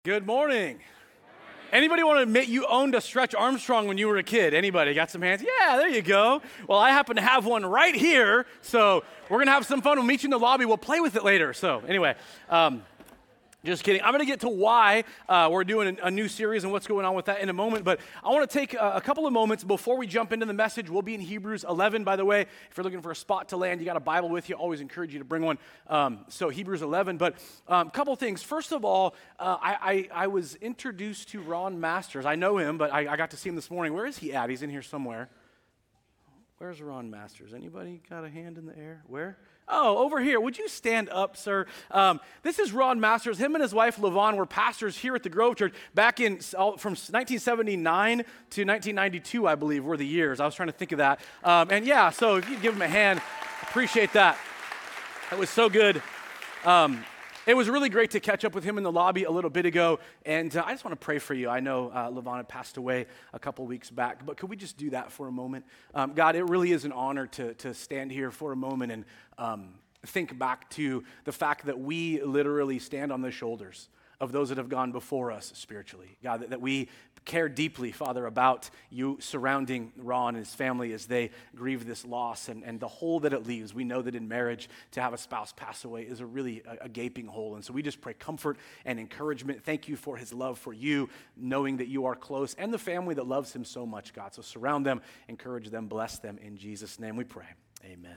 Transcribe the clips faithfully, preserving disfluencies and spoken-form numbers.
Good morning. Anybody want to admit you owned a Stretch Armstrong when you were a kid? Anybody? Got some hands? Yeah, there you go. Well, I happen to have one right here, so we're going to have some fun. We'll meet you in the lobby. We'll play with it later. So anyway, um, just kidding. I'm going to get to why uh, we're doing a, a new series and what's going on with that in a moment, but I want to take a, a couple of moments before we jump into the message. We'll be in Hebrews eleven, by the way. If you're looking for a spot to land, you got a Bible with you. Always encourage you to bring one. Um, so Hebrews eleven, but a um, couple things. First of all, uh, I, I, I was introduced to Ron Masters. I know him, but I, I got to see him this morning. Where is he at? He's in here somewhere. Where's Ron Masters? Anybody got a hand in the air? Where? Oh, over here. Would you stand up, sir? Um, this is Ron Masters. Him and his wife, LaVon, were pastors here at the Grove Church back in, from nineteen seventy-nine to nineteen ninety-two, I believe, were the years. I was trying to think of that. Um, and yeah, so if you give him a hand, appreciate that. It was so good. Um, It was really great to catch up with him in the lobby a little bit ago, and uh, I just want to pray for you. I know uh, LaVon had passed away a couple weeks back, but could we just do that for a moment? Um, God, it really is an honor to, to stand here for a moment and um, think back to the fact that we literally stand on the shoulders of those that have gone before us spiritually. God, that, that we care deeply, Father, about you surrounding Ron and his family as they grieve this loss and, and the hole that it leaves. We know that in marriage, to have a spouse pass away is a really a, a gaping hole. And so we just pray comfort and encouragement. Thank you for his love for you, knowing that you are close, and the family that loves him so much, God. So surround them, encourage them, bless them. In Jesus' name we pray. Amen.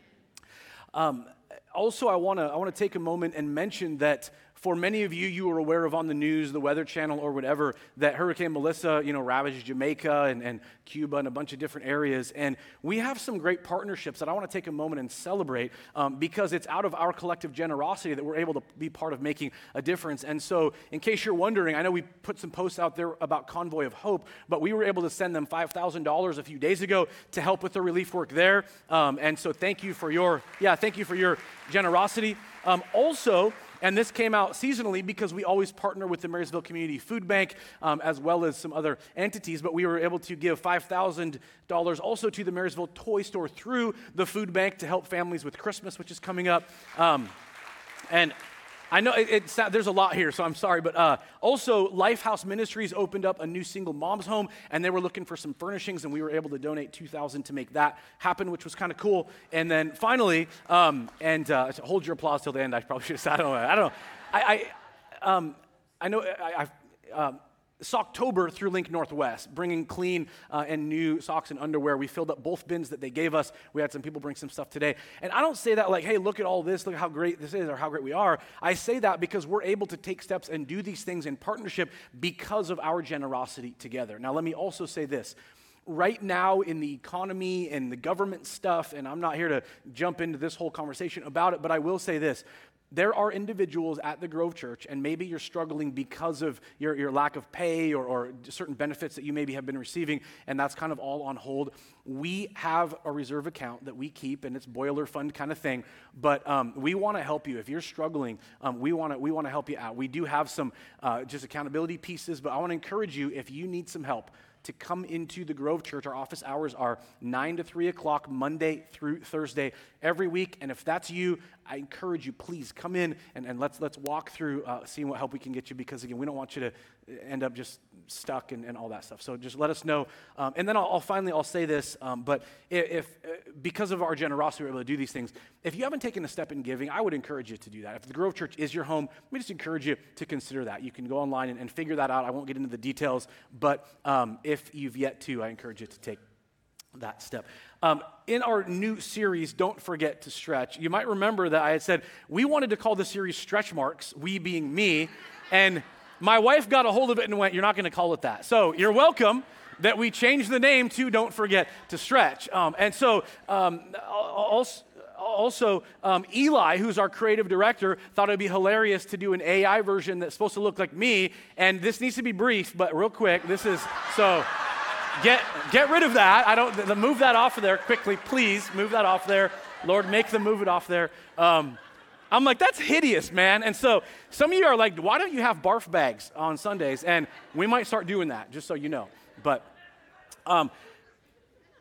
Um, also, I want to I want to take a moment and mention that for many of you, you are aware of on the news, the Weather Channel or whatever, that Hurricane Melissa, you know, ravaged Jamaica and, and Cuba and a bunch of different areas. And we have some great partnerships that I want to take a moment and celebrate um, because it's out of our collective generosity that we're able to be part of making a difference. And so in case you're wondering, I know we put some posts out there about Convoy of Hope, but we were able to send them five thousand dollars a few days ago to help with the relief work there. Um, and so thank you for your, yeah, thank you for your generosity. Um, also, and this came out seasonally because we always partner with the Marysville Community Food Bank um, as well as some other entities, but we were able to give five thousand dollars also to the Marysville Toy Store through the food bank to help families with Christmas, which is coming up. Um, and I know it, it's, there's a lot here, so I'm sorry, but uh, also Lifehouse Ministries opened up a new single mom's home, and they were looking for some furnishings, and we were able to donate two thousand dollars to make that happen, which was kind of cool. And then finally, um, and uh, hold your applause till the end. I probably should have said, I don't know. I don't know. I, I, um, I know I, I um, Socktober through Link Northwest, bringing clean uh, and new socks and underwear. We filled up both bins that they gave us. We had some people bring some stuff today. And I don't say that like, hey, look at all this, look at how great this is or how great we are. I say that because we're able to take steps and do these things in partnership because of our generosity together. Now, let me also say this. Right now in the economy and the government stuff, and I'm not here to jump into this whole conversation about it, but I will say this. There are individuals at the Grove Church, and maybe you're struggling because of your, your lack of pay or, or certain benefits that you maybe have been receiving, and that's kind of all on hold. We have a reserve account that we keep, and it's boiler fund kind of thing, but um, we want to help you. If you're struggling, um, we want to we want to help you out. We do have some uh, just accountability pieces, but I want to encourage you, if you need some help, to come into the Grove Church. Our office hours are nine to three o'clock, Monday through Thursday, every week. And if that's you, I encourage you, please come in and, and let's let's walk through uh, seeing what help we can get you, because, again, we don't want you to end up just stuck and, and all that stuff. So just let us know. Um, and then I'll, I'll finally, I'll say this, um, but if, if uh, because of our generosity, we're able to do these things. If you haven't taken a step in giving, I would encourage you to do that. If the Grove Church is your home, let me just encourage you to consider that. You can go online and, and figure that out. I won't get into the details, but um, if you've yet to, I encourage you to take that step. Um, in our new series, Don't Forget to Stretch, you might remember that I had said we wanted to call the series Stretch Marks, we being me, and my wife got a hold of it and went, you're not going to call it that. So you're welcome that we changed the name to Don't Forget to Stretch. Um, and so um, also, Also, um, Eli, who's our creative director, thought it would be hilarious to do an A I version that's supposed to look like me, and this needs to be brief, but real quick, this is, so get get rid of that. I don't, the, move that off of there quickly, please, move that off there. Lord, make them move it off there. Um, I'm like, that's hideous, man. And so some of you are like, why don't you have barf bags on Sundays? And we might start doing that, just so you know. But um,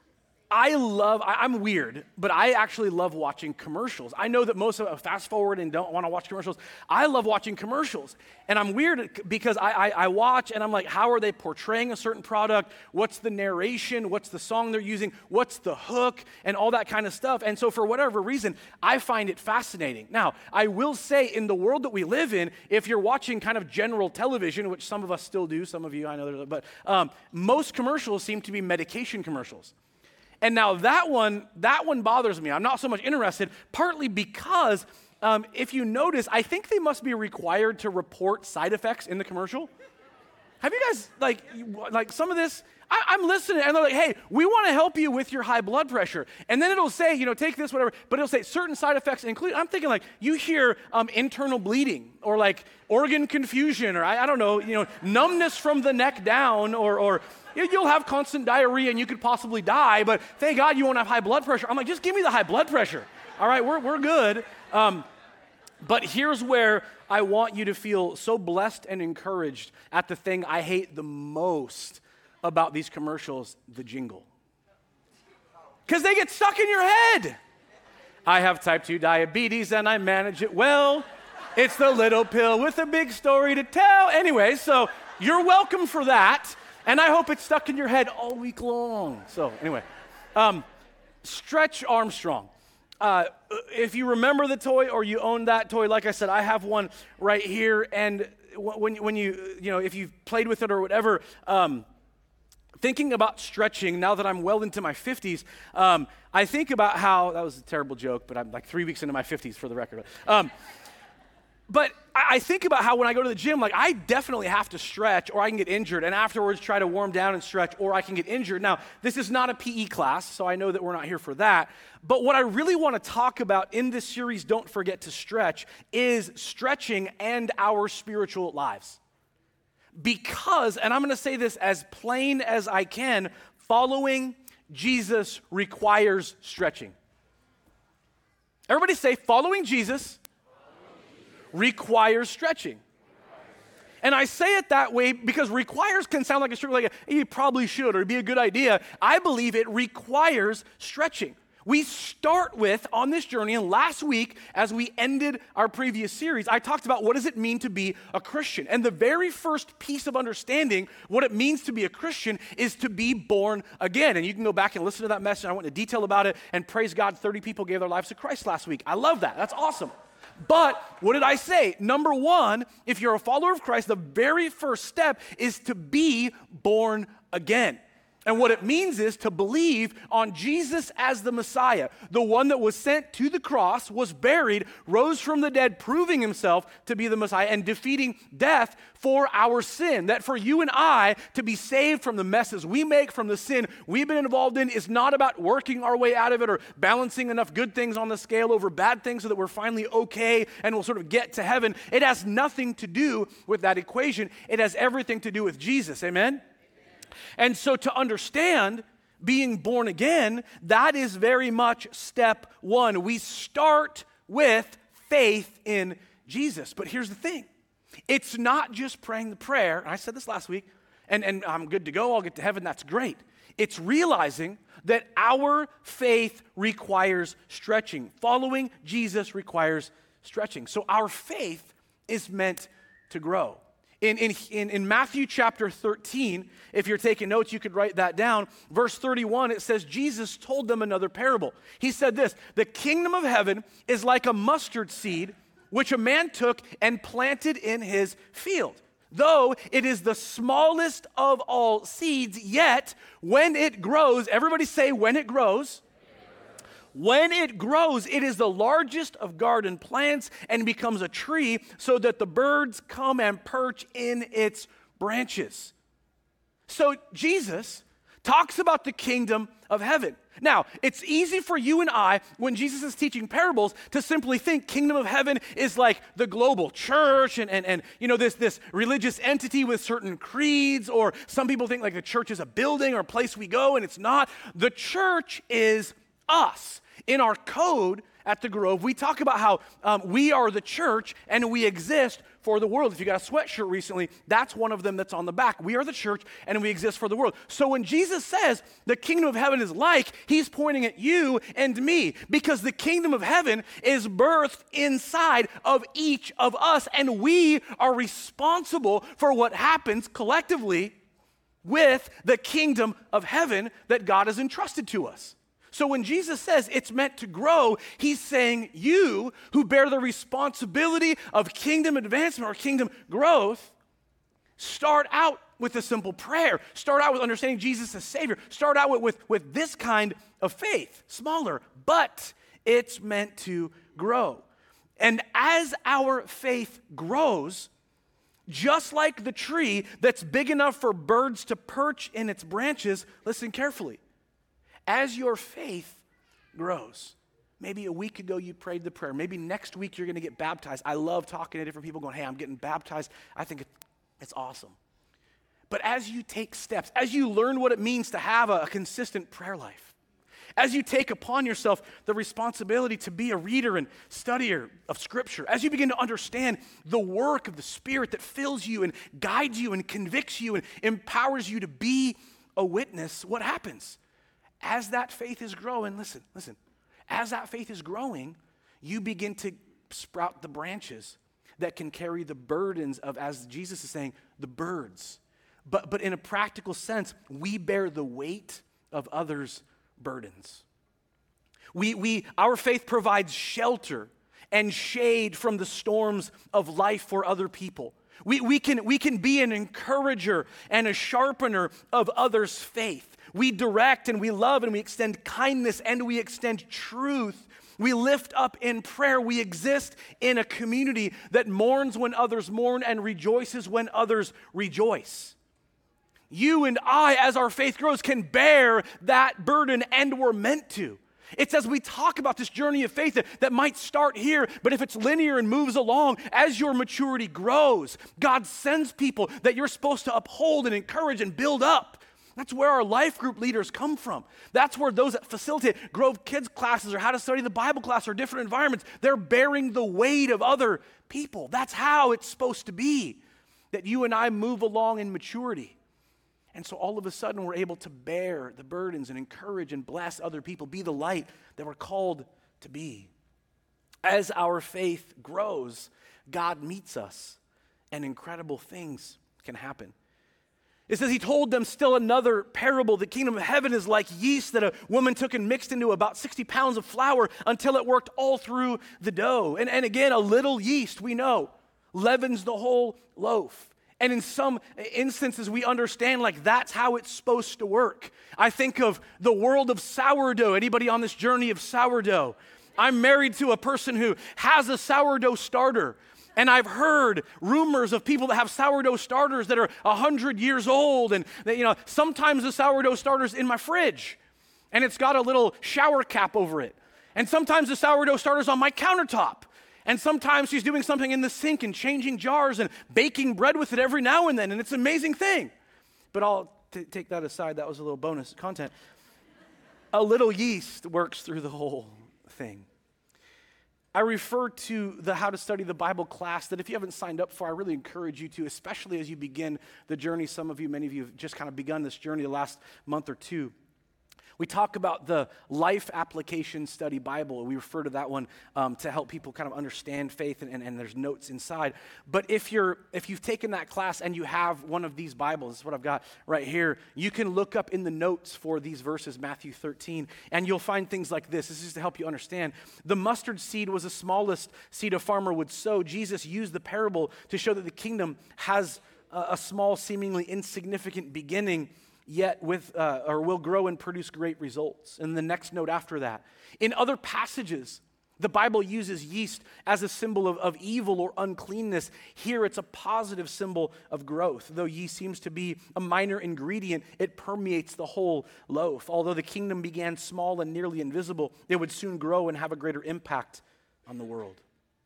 I love, I, I'm weird, but I actually love watching commercials. I know that most of us fast forward and don't want to watch commercials. I love watching commercials. And I'm weird because I, I, I watch and I'm like, how are they portraying a certain product? What's the narration? What's the song they're using? What's the hook? And all that kind of stuff. And so for whatever reason, I find it fascinating. Now, I will say in the world that we live in, if you're watching kind of general television, which some of us still do, some of you I know, but um, most commercials seem to be medication commercials. And now that one, that one bothers me. I'm not so much interested, partly because um, if you notice, I think they must be required to report side effects in the commercial. Have you guys, like, like some of this, I, I'm listening and they're like, hey, we want to help you with your high blood pressure. And then it'll say, you know, take this, whatever, but it'll say certain side effects include, I'm thinking like, you hear um, internal bleeding or like organ confusion or I, I don't know, you know, numbness from the neck down or, or you'll have constant diarrhea and you could possibly die, but thank God you won't have high blood pressure. I'm like, just give me the high blood pressure. All right, we're, we're good. Um, but here's where I want you to feel so blessed and encouraged at the thing I hate the most about these commercials, the jingle. Because they get stuck in your head. I have type two diabetes and I manage it well. It's the little pill with a big story to tell. Anyway, so you're welcome for that. And I hope it's stuck in your head all week long. So anyway, um, Stretch Armstrong. Uh, if you remember the toy or you own that toy, like I said, I have one right here. And when, when you, you know, if you've played with it or whatever, um, thinking about stretching, now that I'm well into my fifties, um, I think about how, that was a terrible joke, but I'm like three weeks into my fifties for the record. Um, But I think about how when I go to the gym, like I definitely have to stretch or I can get injured and afterwards try to warm down and stretch or I can get injured. Now, this is not a P E class, so I know that we're not here for that. But what I really want to talk about in this series, Don't Forget to Stretch, is stretching and our spiritual lives. Because, and I'm going to say this as plain as I can, following Jesus requires stretching. Everybody say, following Jesus requires stretching. And I say it that way because requires can sound like a like a, you probably should or it'd be a good idea. I believe it requires stretching. We start with on this journey, and last week as we ended our previous series, I talked about what does it mean to be a Christian. And the very first piece of understanding what it means to be a Christian is to be born again. And you can go back and listen to that message. I went into detail about it, and praise God, thirty people gave their lives to Christ last week. I love that. That's awesome. But what did I say? Number one, if you're a follower of Christ, the very first step is to be born again. And what it means is to believe on Jesus as the Messiah, the one that was sent to the cross, was buried, rose from the dead, proving himself to be the Messiah and defeating death for our sin. That for you and I to be saved from the messes we make, from the sin we've been involved in, is not about working our way out of it or balancing enough good things on the scale over bad things so that we're finally okay and we'll sort of get to heaven. It has nothing to do with that equation. It has everything to do with Jesus. Amen? And so to understand being born again, that is very much step one. We start with faith in Jesus. But here's the thing. It's not just praying the prayer. I said this last week, and, and I'm good to go. I'll get to heaven. That's great. It's realizing that our faith requires stretching. Following Jesus requires stretching. So our faith is meant to grow. In, in, in, in Matthew chapter thirteen, if you're taking notes, you could write that down. Verse thirty-one, it says, Jesus told them another parable. He said this, the kingdom of heaven is like a mustard seed, which a man took and planted in his field. Though it is the smallest of all seeds, yet when it grows, everybody say when it grows, when it grows, it is the largest of garden plants and becomes a tree so that the birds come and perch in its branches. So Jesus talks about the kingdom of heaven. Now, it's easy for you and I, when Jesus is teaching parables, to simply think kingdom of heaven is like the global church and, and, and you know, this, this religious entity with certain creeds, or some people think like the church is a building or a place we go, and it's not. The church is us. In our code at the Grove, we talk about how um, we are the church and we exist for the world. If you got a sweatshirt recently, that's one of them that's on the back. We are the church, and we exist for the world. So when Jesus says the kingdom of heaven is like, he's pointing at you and me, because the kingdom of heaven is birthed inside of each of us, and we are responsible for what happens collectively with the kingdom of heaven that God has entrusted to us. So when Jesus says it's meant to grow, he's saying you who bear the responsibility of kingdom advancement or kingdom growth, start out with a simple prayer. Start out with understanding Jesus as Savior. Start out with, with, with this kind of faith, smaller, but it's meant to grow. And as our faith grows, just like the tree that's big enough for birds to perch in its branches, listen carefully. As your faith grows, maybe a week ago you prayed the prayer. Maybe next week you're going to get baptized. I love talking to different people going, hey, I'm getting baptized. I think it's awesome. But as you take steps, as you learn what it means to have a, a consistent prayer life, as you take upon yourself the responsibility to be a reader and studier of Scripture, as you begin to understand the work of the Spirit that fills you and guides you and convicts you and empowers you to be a witness, what happens? As that faith is growing, listen, listen, as that faith is growing, you begin to sprout the branches that can carry the burdens of, as Jesus is saying, the birds. But, but in a practical sense, we bear the weight of others' burdens. We, we, our faith provides shelter and shade from the storms of life for other people. We, we, can, we can be an encourager and a sharpener of others' faith. We direct and we love and we extend kindness and we extend truth. We lift up in prayer. We exist in a community that mourns when others mourn and rejoices when others rejoice. You and I, as our faith grows, can bear that burden, and we're meant to. It's as we talk about this journey of faith that, that might start here, but if it's linear and moves along, as your maturity grows, God sends people that you're supposed to uphold and encourage and build up. That's where our life group leaders come from. That's where those that facilitate Grove Kids classes or how to study the Bible class or different environments, they're bearing the weight of other people. That's how it's supposed to be, that you and I move along in maturity. And so all of a sudden we're able to bear the burdens and encourage and bless other people, be the light that we're called to be. As our faith grows, God meets us and incredible things can happen. It says he told them still another parable. The kingdom of heaven is like yeast that a woman took and mixed into about sixty pounds of flour until it worked all through the dough. And, and again, a little yeast, we know, leavens the whole loaf. And in some instances, we understand like that's how it's supposed to work. I think of the world of sourdough. Anybody on this journey of sourdough? I'm married to a person who has a sourdough starter. And I've heard rumors of people that have sourdough starters that are one hundred years old. And, that, you know, sometimes the sourdough starter's in my fridge. And it's got a little shower cap over it. And sometimes the sourdough starter's on my countertop. And sometimes she's doing something in the sink and changing jars and baking bread with it every now and then. And it's an amazing thing. But I'll t- take that aside. That was a little bonus content. A little yeast works through the whole thing. I refer to the How to Study the Bible class that if you haven't signed up for, I really encourage you to, especially as you begin the journey. Some of you, many of you have just kind of begun this journey the last month or two. We talk about the Life Application Study Bible. We refer to that one um, to help people kind of understand faith, and, and, and there's notes inside. But if you're if you've taken that class and you have one of these Bibles, this is what I've got right here, you can look up in the notes for these verses, Matthew thirteen, and you'll find things like this. This is to help you understand. The mustard seed was the smallest seed a farmer would sow. Jesus used the parable to show that the kingdom has a, a small, seemingly insignificant beginning, yet with uh, or will grow and produce great results. And the next note after that. In other passages, the Bible uses yeast as a symbol of, of evil or uncleanness. Here it's a positive symbol of growth. Though yeast seems to be a minor ingredient, it permeates the whole loaf. Although the kingdom began small and nearly invisible, it would soon grow and have a greater impact on the world.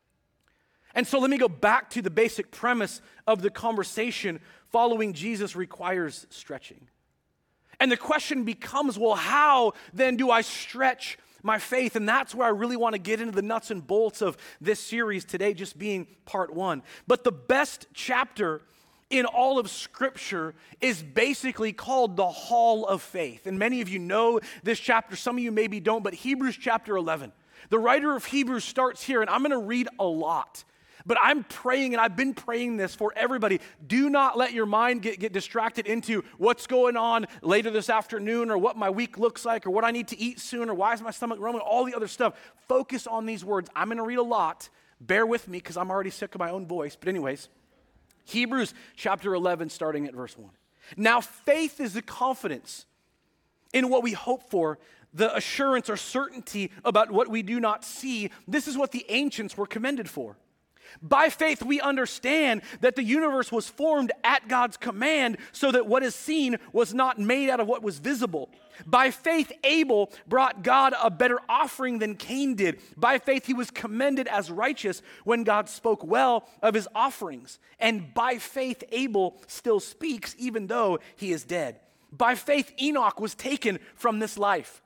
And so let me go back to the basic premise of the conversation. Following Jesus requires stretching. And the question becomes, well, how then do I stretch my faith. And that's where I really want to get into the nuts and bolts of this series today, just being part one. But the best chapter in all of Scripture is basically called the Hall of Faith. And many of you know this chapter, some of you maybe don't, but Hebrews chapter eleven. The writer of Hebrews starts here, and I'm going to read a lot. But I'm praying, and I've been praying this for everybody. Do not let your mind get, get distracted into what's going on later this afternoon, or what my week looks like, or what I need to eat soon, or why is my stomach rumbling, all the other stuff. Focus on these words. I'm going to read a lot. Bear with me, because I'm already sick of my own voice. But anyways, Hebrews chapter eleven, starting at verse one. Now faith is the confidence in what we hope for, the assurance or certainty about what we do not see. This is what the ancients were commended for. By faith, we understand that the universe was formed at God's command, so that what is seen was not made out of what was visible. By faith, Abel brought God a better offering than Cain did. By faith, he was commended as righteous when God spoke well of his offerings. And by faith, Abel still speaks even though he is dead. By faith, Enoch was taken from this life,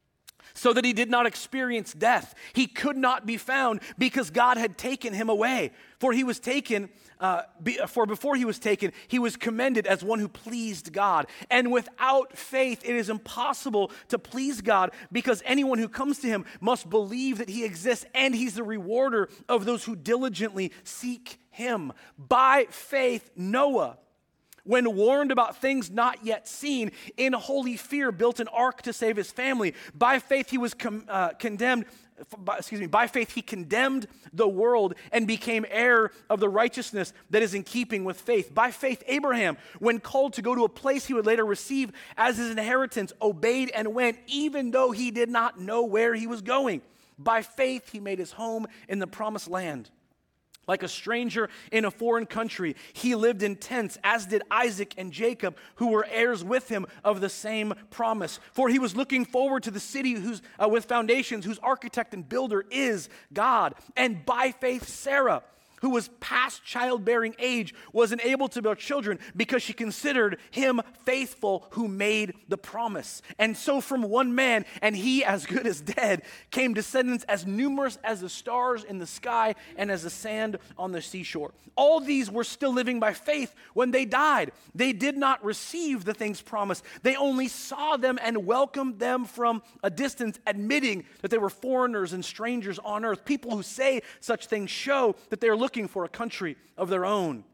so that he did not experience death. He could not be found because God had taken him away. For he was taken, uh, be, for before he was taken, he was commended as one who pleased God. And without faith, it is impossible to please God, because anyone who comes to him must believe that he exists, and he's the rewarder of those who diligently seek him. By faith, Noah, when warned about things not yet seen, in holy fear built an ark to save his family. By faith he was com- uh, condemned, by, excuse me, by faith he condemned the world and became heir of the righteousness that is in keeping with faith. By faith Abraham, when called to go to a place he would later receive as his inheritance, obeyed and went, even though he did not know where he was going. By faith he made his home in the promised land. Like a stranger in a foreign country, he lived in tents, as did Isaac and Jacob, who were heirs with him of the same promise. For he was looking forward to the city whose, uh, with foundations, whose architect and builder is God. And by faith, Sarah, who was past childbearing age, was enabled to bear children because she considered him faithful who made the promise. And so from one man, and he as good as dead, came descendants as numerous as the stars in the sky and as the sand on the seashore. All these were still living by faith when they died. They did not receive the things promised. They only saw them and welcomed them from a distance, admitting that they were foreigners and strangers on earth. People who say such things show that they are looking for a country of their own.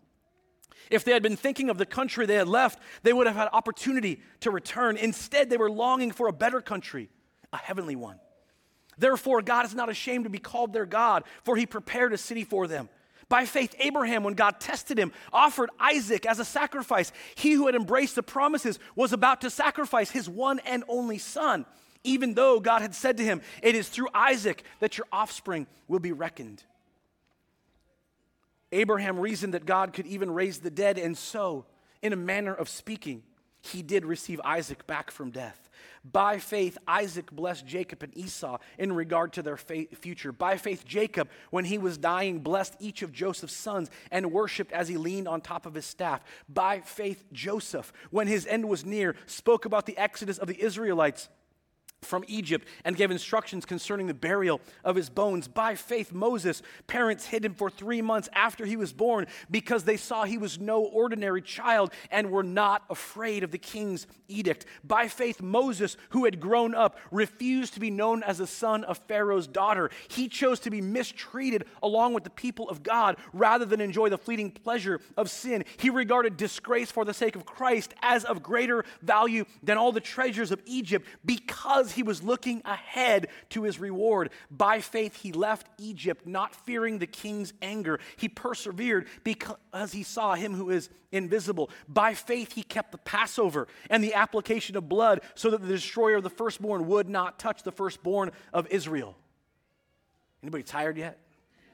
If they had been thinking of the country they had left, they would have had opportunity to return. Instead, they were longing for a better country, a heavenly one. Therefore, God is not ashamed to be called their God, for he prepared a city for them. By faith, Abraham, when God tested him, offered Isaac as a sacrifice. He who had embraced the promises was about to sacrifice his one and only son, even though God had said to him, "It is through Isaac that your offspring will be reckoned." Abraham reasoned that God could even raise the dead, and so, in a manner of speaking, he did receive Isaac back from death. By faith, Isaac blessed Jacob and Esau in regard to their future. By faith, Jacob, when he was dying, blessed each of Joseph's sons and worshiped as he leaned on top of his staff. By faith, Joseph, when his end was near, spoke about the exodus of the Israelites from Egypt and gave instructions concerning the burial of his bones. By faith, Moses' parents hid him for three months after he was born because they saw he was no ordinary child and were not afraid of the king's edict. By faith, Moses, who had grown up, refused to be known as the son of Pharaoh's daughter. He chose to be mistreated along with the people of God rather than enjoy the fleeting pleasure of sin. He regarded disgrace for the sake of Christ as of greater value than all the treasures of Egypt, because he was looking ahead to his reward. By faith, he left Egypt, not fearing the king's anger. He persevered because he saw him who is invisible. By faith, he kept the Passover and the application of blood so that the destroyer of the firstborn would not touch the firstborn of Israel. Anybody tired yet?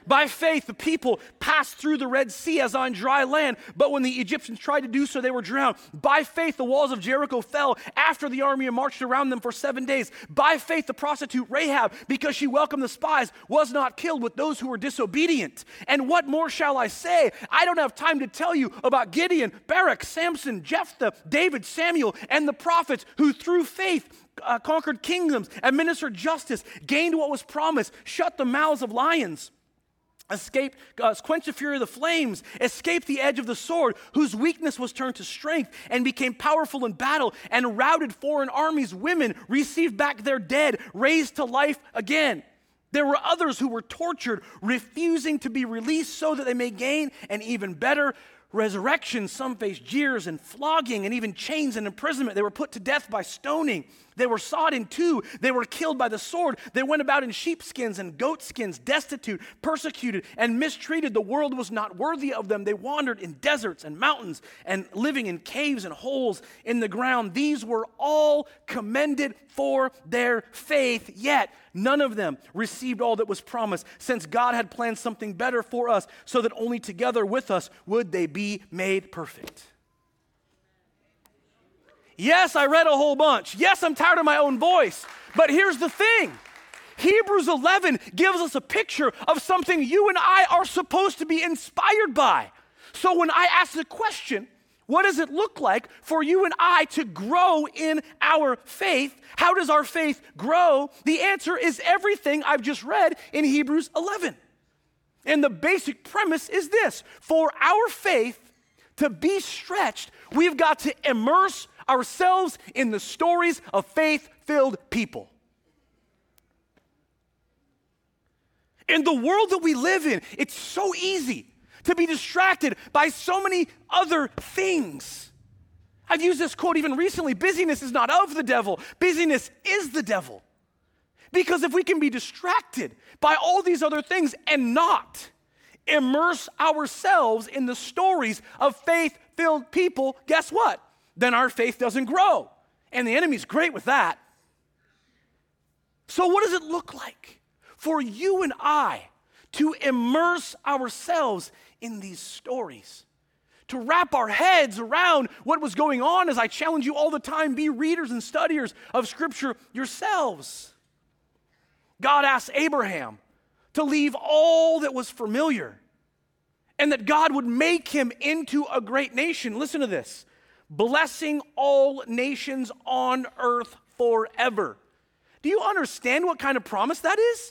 By faith, the people passed through the Red Sea as on dry land, but when the Egyptians tried to do so, they were drowned. By faith, the walls of Jericho fell after the army had marched around them for seven days. By faith, the prostitute Rahab, because she welcomed the spies, was not killed with those who were disobedient. And what more shall I say? I don't have time to tell you about Gideon, Barak, Samson, Jephthah, David, Samuel, and the prophets who through faith uh, conquered kingdoms, administered justice, gained what was promised, shut the mouths of lions, escaped, uh, quenched the fury of the flames, escaped the edge of the sword, whose weakness was turned to strength, and became powerful in battle, and routed foreign armies. Women received back their dead, raised to life again. There were others who were tortured, refusing to be released so that they may gain an even better resurrection. Some faced jeers and flogging and even chains and imprisonment. They were put to death by stoning. They were sawed in two. They were killed by the sword. They went about in sheepskins and goatskins, destitute, persecuted, and mistreated. The world was not worthy of them. They wandered in deserts and mountains and living in caves and holes in the ground. These were all commended for their faith, yet none of them received all that was promised, since God had planned something better for us, so that only together with us would they be made perfect. Yes, I read a whole bunch. Yes, I'm tired of my own voice. But here's the thing. Hebrews eleven gives us a picture of something you and I are supposed to be inspired by. So when I ask the question, what does it look like for you and I to grow in our faith? How does our faith grow? The answer is everything I've just read in Hebrews eleven. And the basic premise is this. For our faith to be stretched, we've got to immerse ourselves in the stories of faith-filled people. In the world that we live in, it's so easy to be distracted by so many other things. I've used this quote even recently: busyness is not of the devil, busyness is the devil. Because if we can be distracted by all these other things and not immerse ourselves in the stories of faith-filled people, guess what? Then our faith doesn't grow. And the enemy's great with that. So what does it look like for you and I to immerse ourselves in these stories? To wrap our heads around what was going on, as I challenge you all the time, be readers and studiers of Scripture yourselves. God asked Abraham to leave all that was familiar and that God would make him into a great nation. Listen to this. Blessing all nations on earth forever. Do you understand what kind of promise that is?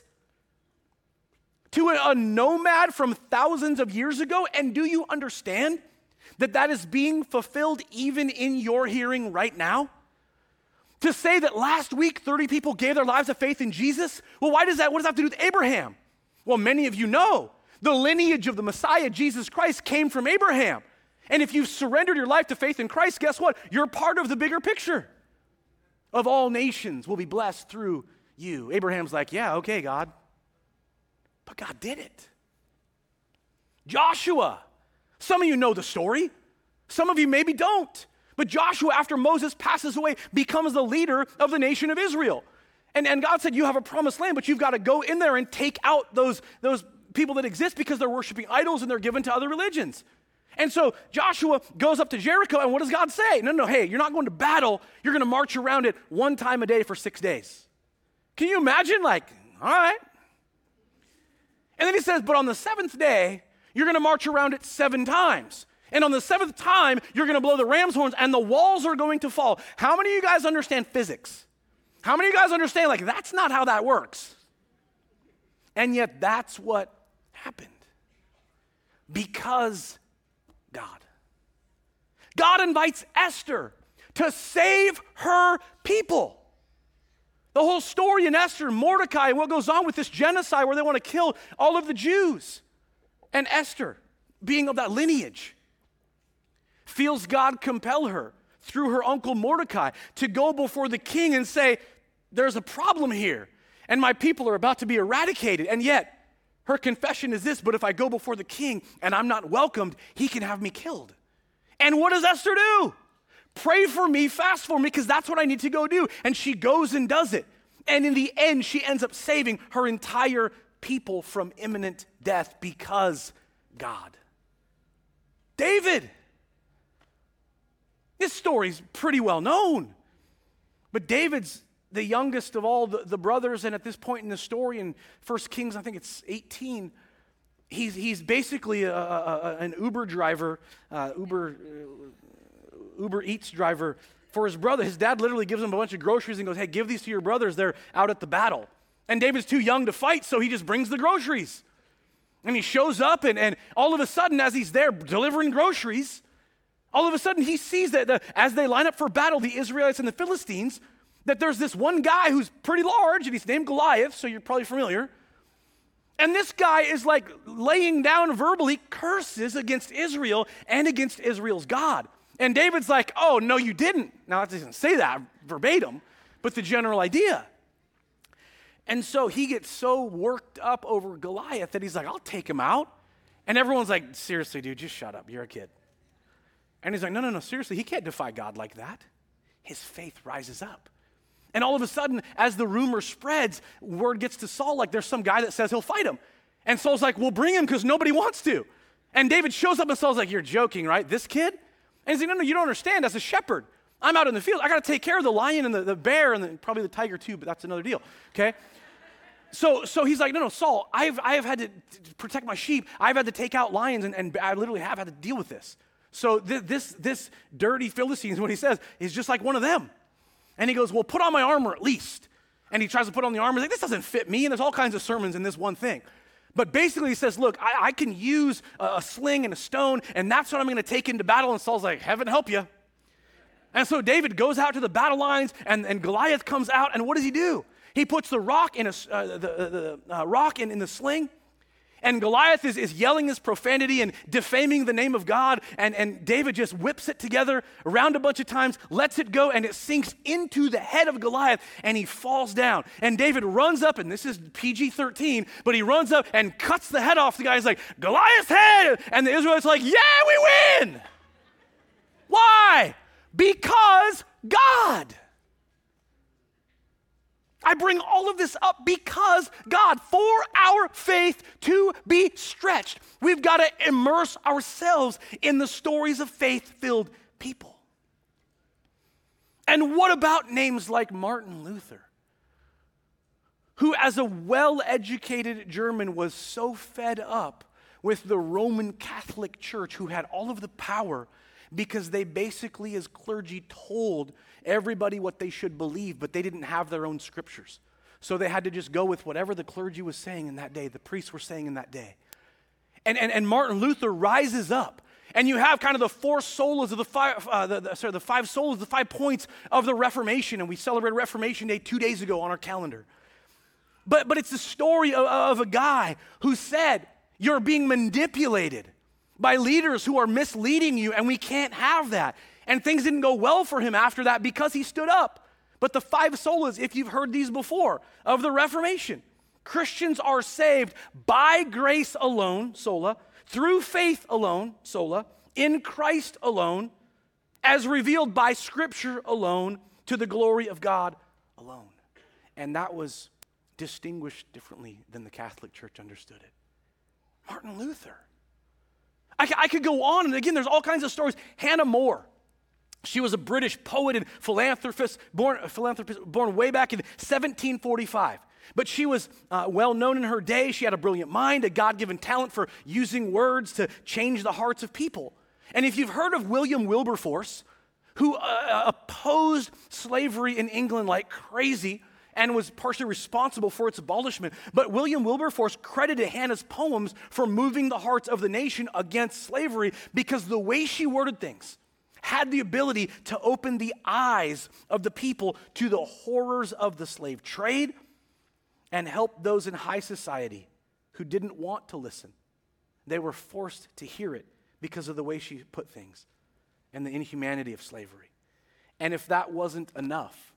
To a, a nomad from thousands of years ago, and do you understand that that is being fulfilled even in your hearing right now? To say that last week thirty people gave their lives to faith in Jesus, well, why does that, what does that have to do with Abraham? Well, many of you know the lineage of the Messiah, Jesus Christ, came from Abraham. And if you've surrendered your life to faith in Christ, guess what? You're part of the bigger picture of all nations will be blessed through you. Abraham's like, yeah, okay, God. But God did it. Joshua. Some of you know the story. Some of you maybe don't. But Joshua, after Moses passes away, becomes the leader of the nation of Israel. And, and God said, you have a promised land, but you've got to go in there and take out those, those people that exist because they're worshiping idols and they're given to other religions. And so Joshua goes up to Jericho, and what does God say? No, no, hey, you're not going to battle. You're going to march around it one time a day for six days. Can you imagine? Like, all right. And then he says, but on the seventh day, you're going to march around it seven times. And on the seventh time, you're going to blow the ram's horns, and the walls are going to fall. How many of you guys understand physics? How many of you guys understand, like, that's not how that works? And yet, that's what happened. Because God. God invites Esther to save her people. The whole story in Esther, Mordecai, and what goes on with this genocide where they want to kill all of the Jews. And Esther, being of that lineage, feels God compel her through her uncle Mordecai to go before the king and say, there's a problem here, and my people are about to be eradicated. And yet, her confession is this: but if I go before the king and I'm not welcomed, he can have me killed. And what does Esther do? Pray for me, fast for me, because that's what I need to go do. And she goes and does it. And in the end, she ends up saving her entire people from imminent death because God. David. This story's pretty well known. But David's the youngest of all the, the brothers, and at this point in the story in First Kings, I think it's eighteen, he's, he's basically a, a, an Uber driver, uh, Uber, uh, Uber Eats driver for his brother. His dad literally gives him a bunch of groceries and goes, hey, give these to your brothers. They're out at the battle. And David's too young to fight, so he just brings the groceries. And he shows up, and, and all of a sudden, as he's there delivering groceries, all of a sudden he sees that the, as they line up for battle, the Israelites and the Philistines, that there's this one guy who's pretty large, and he's named Goliath, so you're probably familiar. And this guy is like laying down verbally curses against Israel and against Israel's God. And David's like, oh, no, you didn't. Now, it doesn't say that verbatim, but the general idea. And so he gets so worked up over Goliath that he's like, I'll take him out. And everyone's like, seriously, dude, just shut up. You're a kid. And he's like, no, no, no, seriously, he can't defy God like that. His faith rises up. And all of a sudden, as the rumor spreads, word gets to Saul, like there's some guy that says he'll fight him. And Saul's like, well, bring him because nobody wants to. And David shows up and Saul's like, you're joking, right? This kid? And he's like, no, no, you don't understand. As a shepherd, I'm out in the field. I got to take care of the lion and the, the bear and the, probably the tiger too, but that's another deal, okay? So, so he's like, no, no, Saul, I've, I've had to, to protect my sheep. I've had to take out lions, and, and I literally have had to deal with this. So th- this, this dirty Philistine is what he says, is just like one of them. And he goes, well, put on my armor at least. And he tries to put on the armor. He's like, this doesn't fit me. And there's all kinds of sermons in this one thing. But basically he says, look, I, I can use a, a sling and a stone, and that's what I'm going to take into battle. And Saul's like, heaven help you. And so David goes out to the battle lines, and, and Goliath comes out, and what does he do? He puts the rock in a, uh, the, the, the uh, rock in, in the sling, and Goliath is, is yelling his profanity and defaming the name of God, and, and David just whips it together around a bunch of times, lets it go, and it sinks into the head of Goliath, and he falls down. And David runs up, and this is P G thirteen, but he runs up and cuts the head off the guy. He's like, Goliath's head! And the Israelites are like, yeah, we win! Why? Because God. I bring all of this up because God, for our faith to be stretched, we've got to immerse ourselves in the stories of faith-filled people. And what about names like Martin Luther, who as a well-educated German was so fed up with the Roman Catholic Church, who had all of the power because they basically, as clergy, told everybody what they should believe, but they didn't have their own scriptures. So they had to just go with whatever the clergy was saying in that day, the priests were saying in that day. And, and, and Martin Luther rises up, and you have kind of the four solas of the five, uh, the, the, sorry, the five solas, the five points of the Reformation, and we celebrated Reformation Day two days ago on our calendar. But, but it's the story of, of a guy who said, you're being manipulated by leaders who are misleading you, and we can't have that. And things didn't go well for him after that because he stood up. But the five solas, if you've heard these before, of the Reformation, Christians are saved by grace alone, sola, through faith alone, sola, in Christ alone, as revealed by Scripture alone, to the glory of God alone. And that was distinguished differently than the Catholic Church understood it. Martin Luther. I, I could go on, and again, there's all kinds of stories. Hannah More. She was a British poet and philanthropist, born, philanthropist, born way back in seventeen forty-five. But she was uh, well known in her day. She had a brilliant mind, a God-given talent for using words to change the hearts of people. And if you've heard of William Wilberforce, who uh, opposed slavery in England like crazy and was partially responsible for its abolishment, but William Wilberforce credited Hannah's poems for moving the hearts of the nation against slavery because the way she worded things had the ability to open the eyes of the people to the horrors of the slave trade and help those in high society who didn't want to listen. They were forced to hear it because of the way she put things and the inhumanity of slavery. And if that wasn't enough,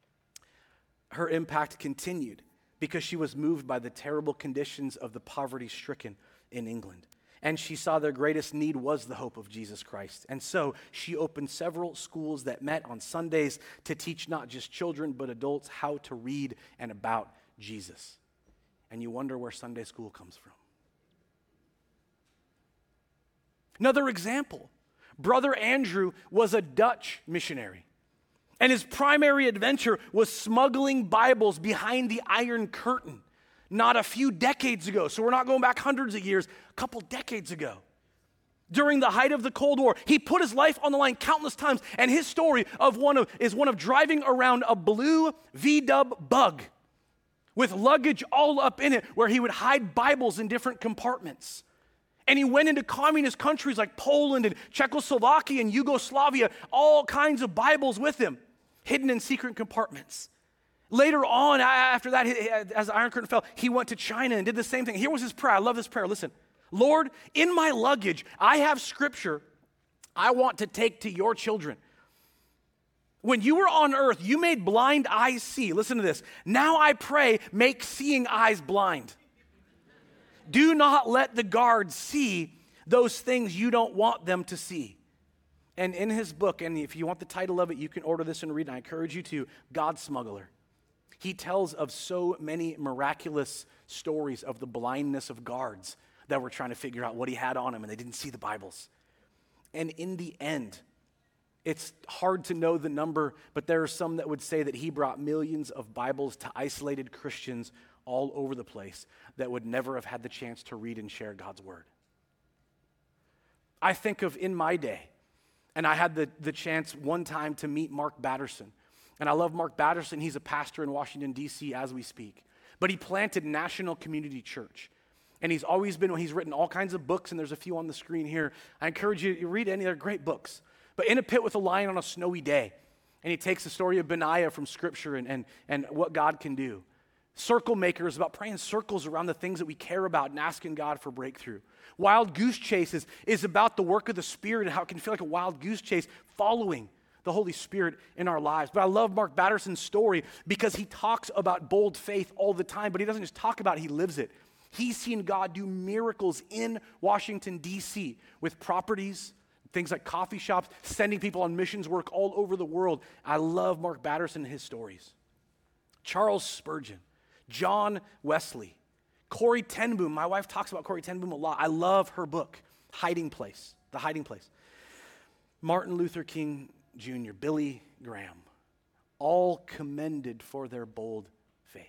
her impact continued because she was moved by the terrible conditions of the poverty-stricken in England. And she saw their greatest need was the hope of Jesus Christ. And so she opened several schools that met on Sundays to teach not just children, but adults how to read and about Jesus. and you wonder where Sunday school comes from. Another example, Brother Andrew was a Dutch missionary, and his primary adventure was smuggling Bibles behind the Iron Curtain, not a few decades ago. So we're not going back hundreds of years, a couple decades ago. During the height of the Cold War, he put his life on the line countless times, and his story of one of is one of driving around a blue V-dub Bug with luggage all up in it, where he would hide Bibles in different compartments. And he went into communist countries like Poland and Czechoslovakia and Yugoslavia, all kinds of Bibles with him, hidden in secret compartments. Later on, after that, as the Iron Curtain fell, he went to China and did the same thing. Here was his prayer. I love this prayer. Listen. Lord, in my luggage, I have scripture I want to take to your children. When you were on earth, you made blind eyes see. Listen to this. Now I pray, make seeing eyes blind. Do not let the guards see those things you don't want them to see. And in his book, and if you want the title of it, you can order this and read it. I encourage you to, God Smuggler. He tells of so many miraculous stories of the blindness of guards that were trying to figure out what he had on him, and they didn't see the Bibles. And in the end, it's hard to know the number, but there are some that would say that he brought millions of Bibles to isolated Christians all over the place that would never have had the chance to read and share God's word. I think of in my day, and I had the, the chance one time to meet Mark Batterson. And I love Mark Batterson. He's a pastor in Washington, D C as we speak. But he planted National Community Church. And he's always been, he's written all kinds of books, and there's a few on the screen here. I encourage you to read any, they're great books. But In a Pit with a Lion on a Snowy Day, and he takes the story of Benaiah from Scripture and, and, and what God can do. Circle Maker is about praying circles around the things that we care about and asking God for breakthrough. Wild Goose Chase is, is about the work of the Spirit and how it can feel like a wild goose chase following the Holy Spirit in our lives. But I love Mark Batterson's story because he talks about bold faith all the time, but he doesn't just talk about it, he lives it. He's seen God do miracles in Washington, D C with properties, things like coffee shops, sending people on missions work all over the world. I love Mark Batterson and his stories. Charles Spurgeon, John Wesley, Corrie ten Boom. My wife talks about Corrie ten Boom a lot. I love her book, Hiding Place, The Hiding Place. Martin Luther King Junior, Billy Graham, all commended for their bold faith.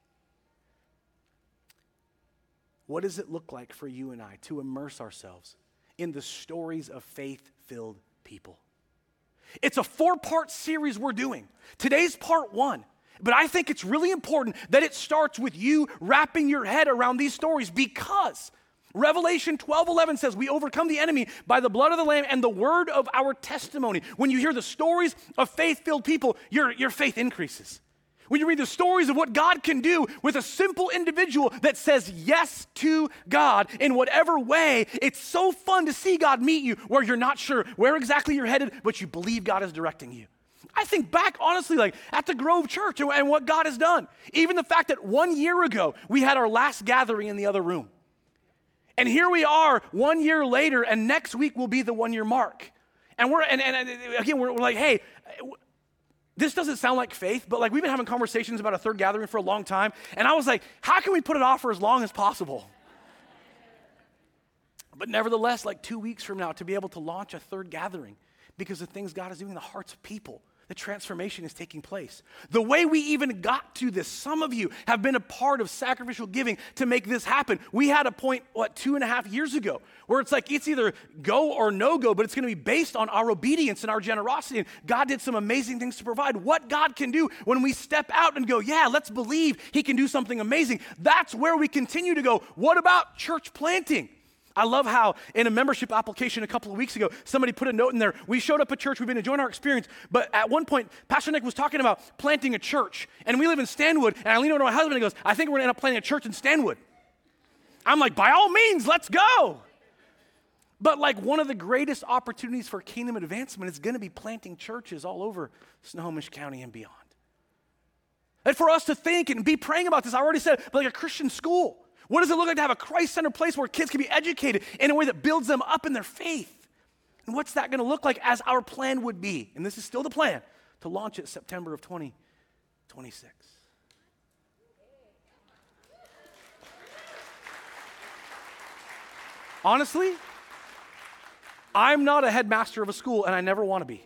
What does it look like for you and I to immerse ourselves in the stories of faith-filled people? It's a four-part series we're doing. Today's part one, but I think it's really important that it starts with you wrapping your head around these stories, because Revelation twelve eleven says we overcome the enemy by the blood of the Lamb and the word of our testimony. When you hear the stories of faith-filled people, your, your faith increases. When you read the stories of what God can do with a simple individual that says yes to God in whatever way, it's so fun to see God meet you where you're not sure where exactly you're headed, but you believe God is directing you. I think back, honestly, like at the Grove Church and, and what God has done. Even the fact that one year ago, we had our last gathering in the other room. And here we are one year later, and next week will be the one-year mark. And we're, and, and, and again, we're, we're like, hey, this doesn't sound like faith, but like we've been having conversations about a third gathering for a long time. And I was like, how can we put it off for as long as possible? But nevertheless, like two weeks from now, to be able to launch a third gathering because of things God is doing in the hearts of people. The transformation is taking place. The way we even got to this, some of you have been a part of sacrificial giving to make this happen. We had a point, what, two and a half years ago, where it's like it's either go or no go, but it's going to be based on our obedience and our generosity. And God did some amazing things to provide. What God can do when we step out and go, yeah, let's believe He can do something amazing. That's where we continue to go. What about church planting? I love how in a membership application a couple of weeks ago, somebody put a note in there. We showed up at church. We've been enjoying our experience. But at one point, Pastor Nick was talking about planting a church. And we live in Stanwood. And I lean over to my husband and he goes, I think we're going to end up planting a church in Stanwood. I'm like, by all means, let's go. But like one of the greatest opportunities for kingdom advancement is going to be planting churches all over Snohomish County and beyond. And for us to think and be praying about this, I already said, but like a Christian school. What does it look like to have a Christ-centered place where kids can be educated in a way that builds them up in their faith? And what's that going to look like as our plan would be? And this is still the plan, to launch it September of twenty twenty-six. Honestly, I'm not a headmaster of a school, and I never want to be.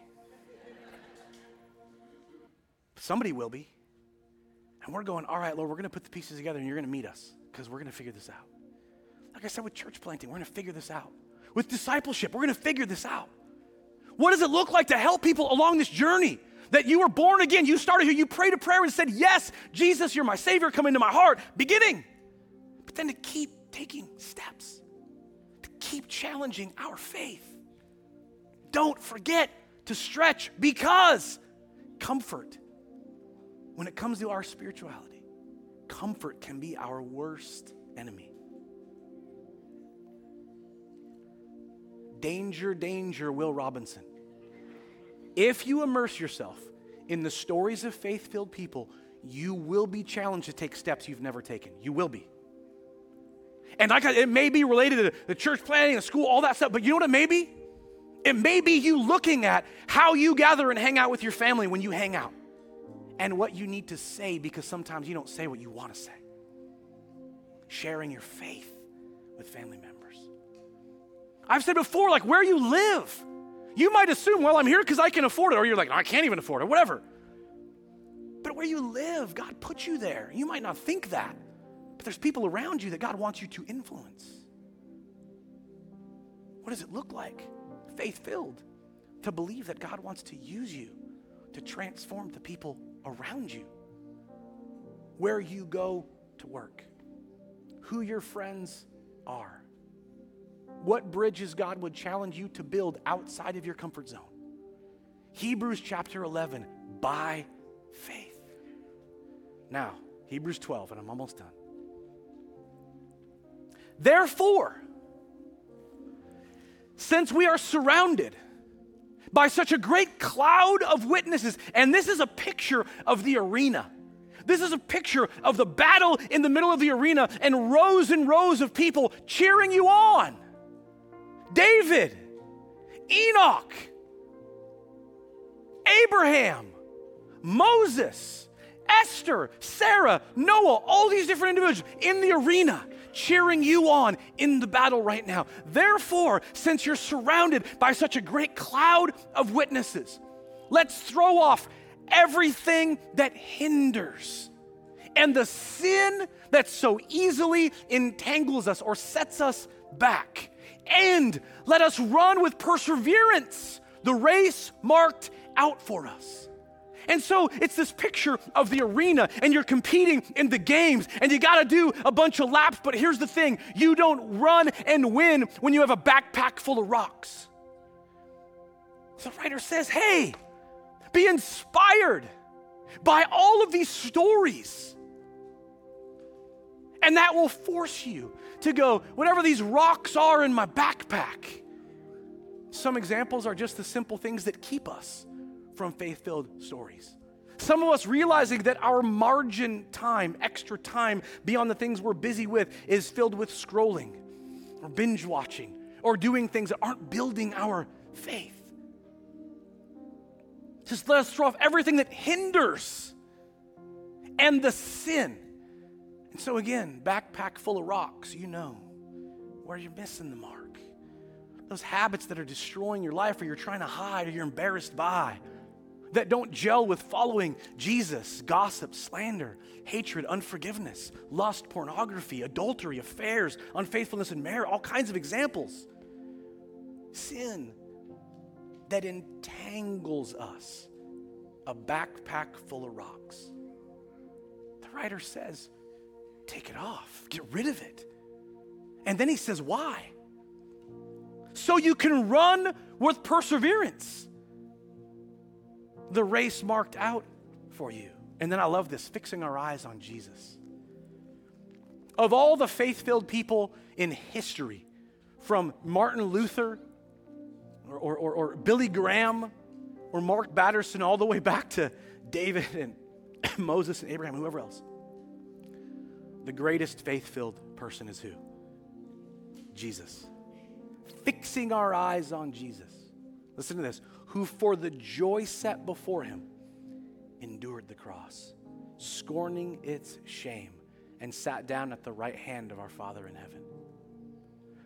Somebody will be. And we're going, all right, Lord, we're going to put the pieces together, and you're going to meet us because we're going to figure this out. Like I said, with church planting, we're going to figure this out. With discipleship, we're going to figure this out. What does it look like to help people along this journey? That you were born again, you started here, you prayed a prayer and said, yes, Jesus, you're my Savior, come into my heart, beginning. But then to keep taking steps, to keep challenging our faith. Don't forget to stretch, because comfort, when it comes to our spirituality, comfort can be our worst enemy. Danger, danger, Will Robinson. If you immerse yourself in the stories of faith-filled people, you will be challenged to take steps you've never taken. You will be. And like I, it may be related to the church planting, the school, all that stuff, but you know what it may be? It may be you looking at how you gather and hang out with your family when you hang out, and what you need to say, because sometimes you don't say what you want to say. Sharing your faith with family members. I've said before, like where you live. You might assume, well, I'm here because I can afford it, or you're like, I can't even afford it, whatever. But where you live, God put you there. You might not think that, but there's people around you that God wants you to influence. What does it look like, faith-filled, to believe that God wants to use you to transform the people around you? Where you go to work, who your friends are, what bridges God would challenge you to build outside of your comfort zone. Hebrews chapter eleven, by faith. Now, Hebrews twelve, and I'm almost done. Therefore, since we are surrounded by such a great cloud of witnesses, and this is a picture of the arena. This is a picture of the battle in the middle of the arena and rows and rows of people cheering you on. David, Enoch, Abraham, Moses, Esther, Sarah, Noah, all these different individuals in the arena cheering you on in the battle right now. Therefore, since you're surrounded by such a great cloud of witnesses, let's throw off everything that hinders and the sin that so easily entangles us or sets us back. And let us run with perseverance the race marked out for us. And so it's this picture of the arena, and you're competing in the games, and you got to do a bunch of laps. But here's the thing. You don't run and win when you have a backpack full of rocks. So the writer says, hey, be inspired by all of these stories. And that will force you to go, whatever these rocks are in my backpack. Some examples are just the simple things that keep us from faith-filled stories. Some of us realizing that our margin time, extra time beyond the things we're busy with, is filled with scrolling or binge watching or doing things that aren't building our faith. Just let us throw off everything that hinders and the sin. And so again, backpack full of rocks, you know where you're missing the mark. Those habits that are destroying your life, or you're trying to hide, or you're embarrassed by, that don't gel with following Jesus. Gossip, slander, hatred, unforgiveness, lust, pornography, adultery, affairs, unfaithfulness in marriage, all kinds of examples. Sin that entangles us, a backpack full of rocks. The writer says, take it off, get rid of it. And then he says, why? So you can run with perseverance the race marked out for you. And then I love this, fixing our eyes on Jesus. Of all the faith-filled people in history, from Martin Luther or, or, or, or Billy Graham or Mark Batterson all the way back to David and Moses and Abraham, whoever else, the greatest faith-filled person is who? Jesus. Fixing our eyes on Jesus. Listen to this. Who for the joy set before him endured the cross, scorning its shame, and sat down at the right hand of our Father in heaven.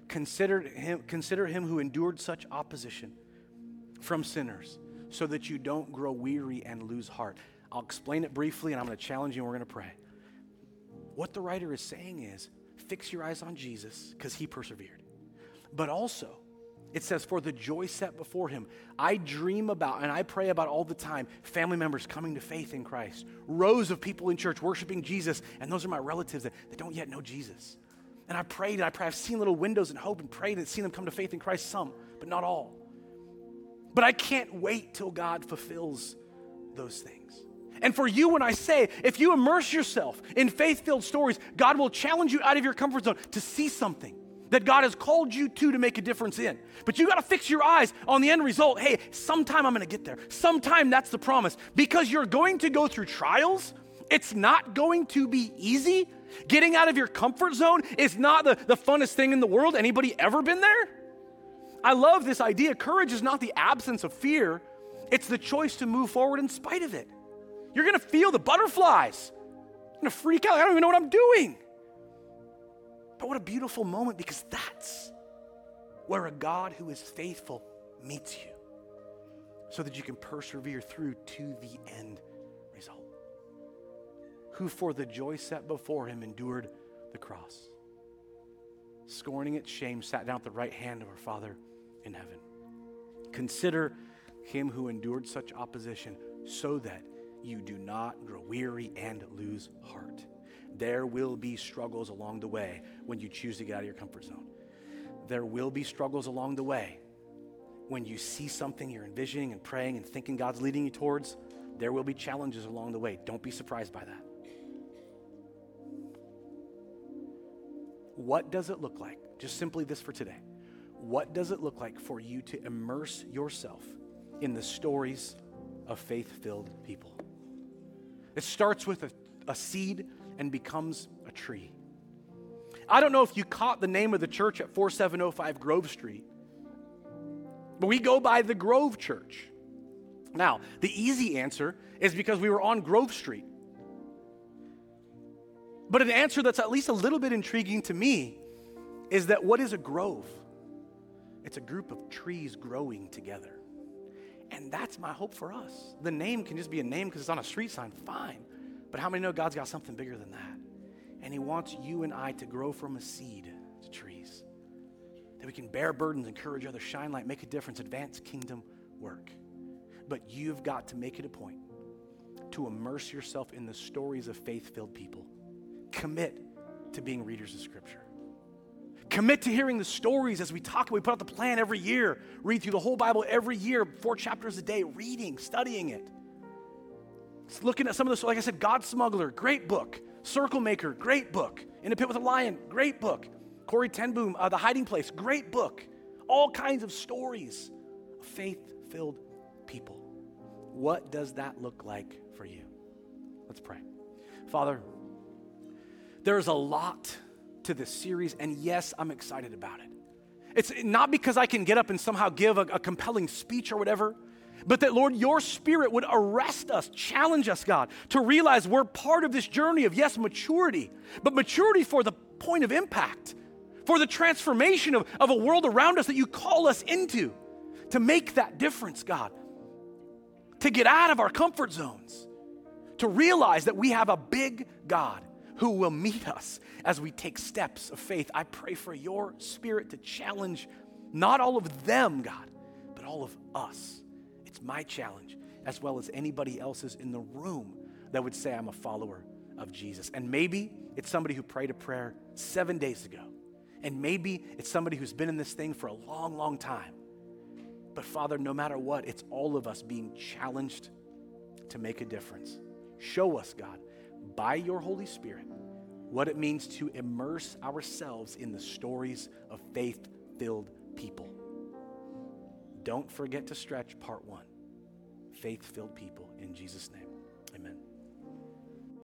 consider him, consider him who endured such opposition from sinners so that you don't grow weary and lose heart. I'll explain it briefly, and I'm going to challenge you, and we're going to pray. What the writer is saying is, fix your eyes on Jesus because he persevered. But also, it says, for the joy set before him. I dream about and I pray about all the time family members coming to faith in Christ, rows of people in church worshiping Jesus, and those are my relatives that, that don't yet know Jesus. And I prayed and I pray, I've seen little windows and hope and prayed and seen them come to faith in Christ, some, but not all. But I can't wait till God fulfills those things. And for you, when I say, if you immerse yourself in faith-filled stories, God will challenge you out of your comfort zone to see something that God has called you to to make a difference in. But you got to fix your eyes on the end result. Hey, sometime I'm going to get there. Sometime that's the promise. Because you're going to go through trials. It's not going to be easy. Getting out of your comfort zone is not the, the funnest thing in the world. Anybody ever been there? I love this idea. Courage is not the absence of fear. It's the choice to move forward in spite of it. You're going to feel the butterflies. You're going to freak out. I don't even know what I'm doing. But what a beautiful moment, because that's where a God who is faithful meets you so that you can persevere through to the end result. Who for the joy set before him endured the cross, scorning its shame, sat down at the right hand of our Father in heaven. Consider him who endured such opposition so that you do not grow weary and lose heart. There will be struggles along the way when you choose to get out of your comfort zone. There will be struggles along the way when you see something you're envisioning and praying and thinking God's leading you towards. There will be challenges along the way. Don't be surprised by that. What does it look like? Just simply this for today. What does it look like for you to immerse yourself in the stories of faith-filled people? It starts with a, a seed and becomes a tree. I don't know if you caught the name of the church at forty-seven oh five Grove Street, but we go by the Grove Church. Now, the easy answer is because we were on Grove Street. But an answer that's at least a little bit intriguing to me is that what is a grove? It's a group of trees growing together. And that's my hope for us. The name can just be a name because it's on a street sign, fine. But how many know God's got something bigger than that? And he wants you and I to grow from a seed to trees. That we can bear burdens, encourage others, shine light, make a difference, advance kingdom work. But you've got to make it a point to immerse yourself in the stories of faith-filled people. Commit to being readers of Scripture. Commit to hearing the stories as we talk. We put out the plan every year. Read through the whole Bible every year, four chapters a day, reading, studying it. Looking at some of the, like I said, God Smuggler, great book. Circle Maker, great book. In a Pit with a Lion, great book. Corrie ten Boom, uh, The Hiding Place, great book. All kinds of stories of faith-filled people. What does that look like for you? Let's pray. Father, there's a lot to this series, and yes, I'm excited about it. It's not because I can get up and somehow give a, a compelling speech or whatever, but that, Lord, your Spirit would arrest us, challenge us, God, to realize we're part of this journey of, yes, maturity, but maturity for the point of impact, for the transformation of, of a world around us that you call us into, to make that difference, God, to get out of our comfort zones, to realize that we have a big God who will meet us as we take steps of faith. I pray for your Spirit to challenge not all of them, God, but all of us. It's my challenge, as well as anybody else's in the room that would say, I'm a follower of Jesus. And maybe it's somebody who prayed a prayer seven days ago. And maybe it's somebody who's been in this thing for a long, long time. But Father, no matter what, it's all of us being challenged to make a difference. Show us, God, by your Holy Spirit, what it means to immerse ourselves in the stories of faith-filled people. Don't forget to stretch part one. Faith-filled people. In Jesus' name, amen.